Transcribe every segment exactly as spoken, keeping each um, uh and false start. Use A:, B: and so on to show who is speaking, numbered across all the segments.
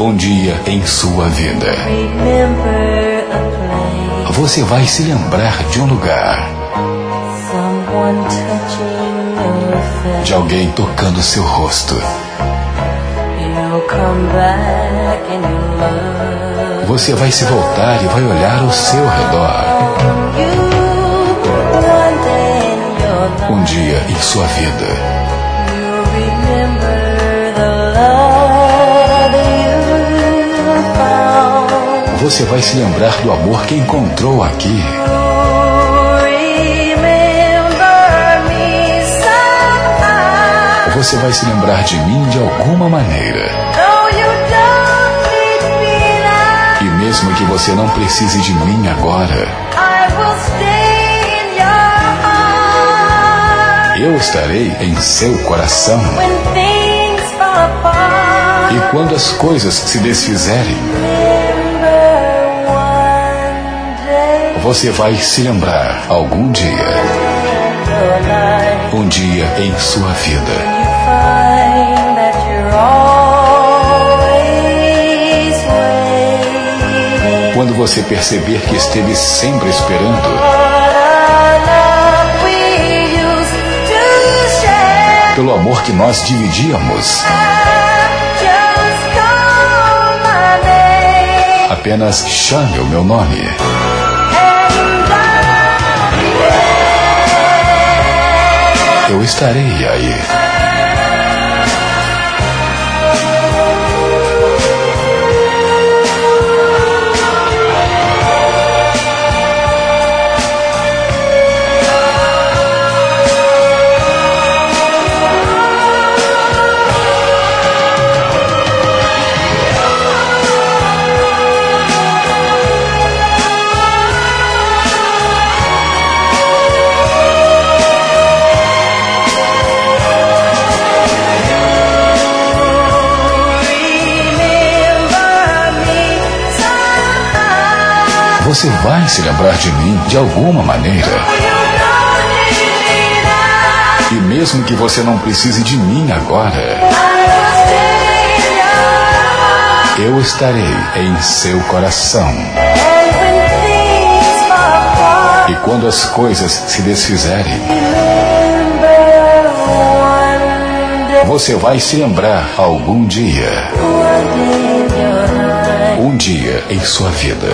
A: Um dia em sua vida, você vai se lembrar de um lugar, de alguém tocando seu rosto. Você vai se voltar e vai olhar ao seu redor. Um dia em sua vida, você vai se lembrar do amor que encontrou aqui. Você vai se lembrar de mim de alguma maneira. E mesmo que você não precise de mim agora, eu estarei em seu coração. E quando as coisas se desfizerem, você vai se lembrar algum dia, um dia em sua vida, quando você perceber que esteve sempre esperando pelo amor que nós dividíamos. Apenas chame o meu nome. Eu estarei aí. Você vai se lembrar de mim de alguma maneira. E mesmo que você não precise de mim agora, eu estarei em seu coração. E quando as coisas se desfizerem, você vai se lembrar algum dia, um dia em sua vida,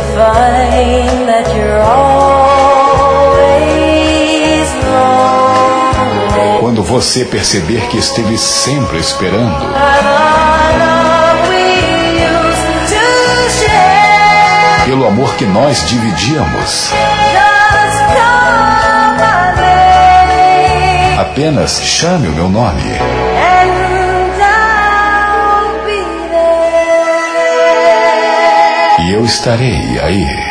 A: quando você perceber que esteve sempre esperando pelo amor que nós dividíamos. Apenas chame o meu nome. E eu estarei aí.